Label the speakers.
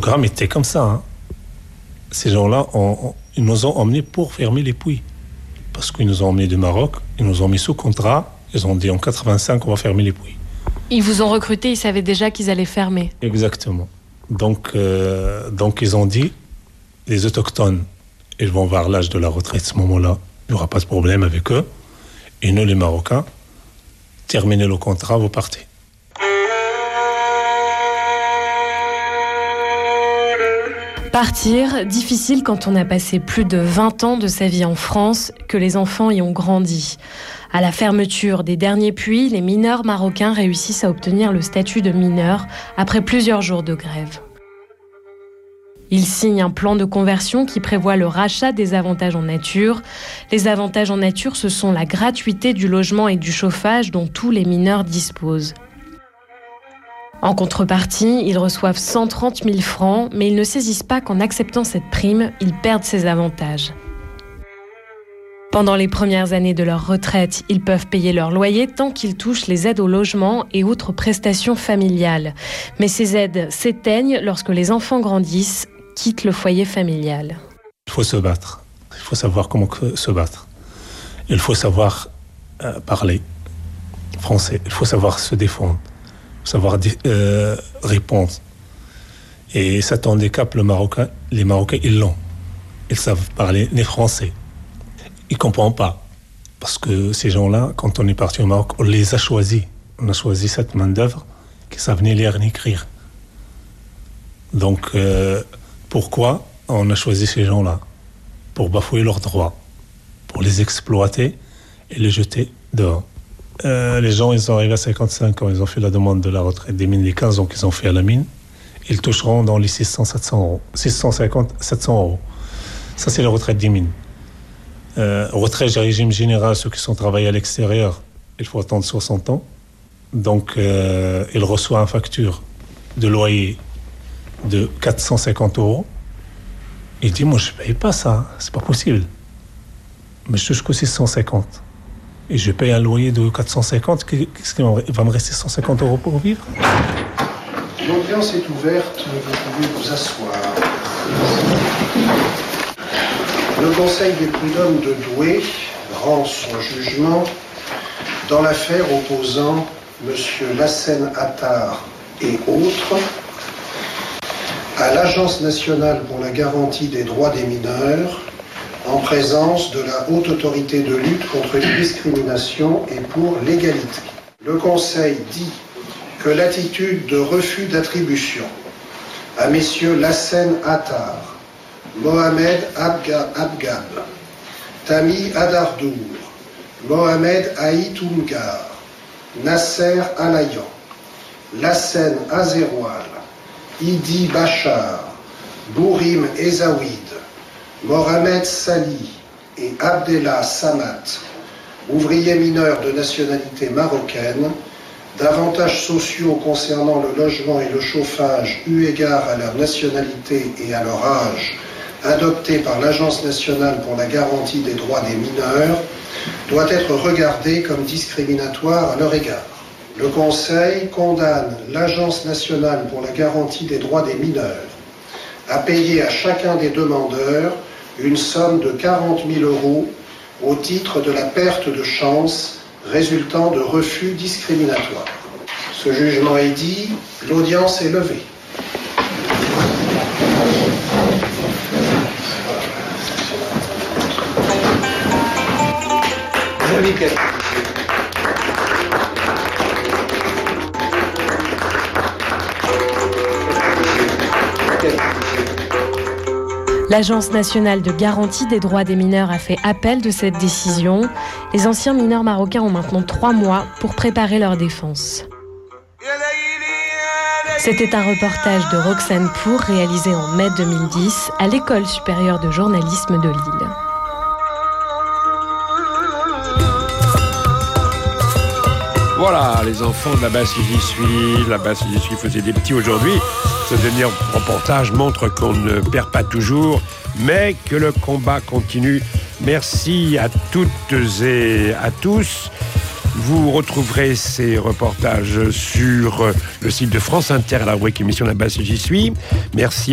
Speaker 1: programme était comme ça. Hein. Ces gens-là, ils nous ont emmenés pour fermer les puits. Parce qu'ils nous ont emmenés du Maroc, ils nous ont mis sous contrat. Ils ont dit en 85, on va fermer les puits.
Speaker 2: Ils vous ont recruté, ils savaient déjà qu'ils allaient fermer.
Speaker 1: Exactement. Donc ils ont dit, les autochtones, ils vont voir l'âge de la retraite à ce moment-là. Il n'y aura pas de problème avec eux. Et nous, les Marocains, terminez le contrat, vous partez.
Speaker 2: Partir, difficile quand on a passé plus de 20 ans de sa vie en France, que les enfants y ont grandi. À la fermeture des derniers puits, les mineurs marocains réussissent à obtenir le statut de mineur après plusieurs jours de grève. Ils signent un plan de conversion qui prévoit le rachat des avantages en nature. Les avantages en nature, ce sont la gratuité du logement et du chauffage dont tous les mineurs disposent. En contrepartie, ils reçoivent 130 000 francs, mais ils ne saisissent pas qu'en acceptant cette prime, ils perdent ces avantages. Pendant les premières années de leur retraite, ils peuvent payer leur loyer tant qu'ils touchent les aides au logement et autres prestations familiales. Mais ces aides s'éteignent lorsque les enfants grandissent, quittent le foyer familial.
Speaker 1: Il faut se battre. Il faut savoir comment se battre. Il faut savoir parler français. Il faut savoir se défendre. Savoir répondre. Et cet handicap, les Marocains, ils l'ont. Ils savent parler les Français. Ils ne comprennent pas. Parce que ces gens-là, quand on est parti au Maroc, on les a choisis. On a choisi cette main-d'œuvre qui savent ni lire ni écrire. Donc, pourquoi on a choisi ces gens-là? Pour bafouer leurs droits, pour les exploiter et les jeter dehors. Les gens, ils sont arrivés à 55 ans, ils ont fait la demande de la retraite des mines, les 15 ans qu'ils ont fait à la mine. Ils toucheront dans les 600-700 euros. 650-700 euros. Ça, c'est la retraite des mines. Retraite du régime général, ceux qui sont travaillés à l'extérieur, il faut attendre 60 ans. Donc, ils reçoivent une facture de loyer de 450 euros. Il dit, moi, je ne paye pas ça, c'est pas possible. Mais je touche que 650. Et je paye un loyer de 450, qu'est-ce qu'il va me rester 150 euros pour vivre?
Speaker 3: L'audience est ouverte, vous pouvez vous asseoir. Le Conseil des prud'hommes de Douai rend son jugement dans l'affaire opposant M. Lassen Attar et autres à l'Agence nationale pour la garantie des droits des mineurs en présence de la Haute Autorité de lutte contre les discriminations et pour l'égalité. Le Conseil dit que l'attitude de refus d'attribution à messieurs Lassen Attar, Mohamed Abgab, Tami Adardour, Mohamed Haït Oumgar, Nasser Alayan, Lassen Azeroual, Idi Bachar, Bourim Ezaouid, Mohamed Sali et Abdellah Samat, ouvriers mineurs de nationalité marocaine, d'avantages sociaux concernant le logement et le chauffage eu égard à leur nationalité et à leur âge, adoptés par l'Agence nationale pour la garantie des droits des mineurs, doit être regardé comme discriminatoire à leur égard. Le Conseil condamne l'Agence nationale pour la garantie des droits des mineurs à payer à chacun des demandeurs une somme de 40 000 euros au titre de la perte de chance résultant de refus discriminatoires. Ce jugement est dit, l'audience est levée.
Speaker 2: L'Agence nationale de garantie des droits des mineurs a fait appel de cette décision. Les anciens mineurs marocains ont maintenant 3 mois pour préparer leur défense. C'était un reportage de Roxane Pour réalisé en mai 2010 à l'École supérieure de journalisme de Lille.
Speaker 4: Voilà, les enfants de la basse j'y suis. La basse j'y suis faisait des petits aujourd'hui. Ce dernier reportage montre qu'on ne perd pas toujours, mais que le combat continue. Merci à toutes et à tous. Vous retrouverez ces reportages sur le site de France Inter à la rubrique émission La basse j'y suis. Merci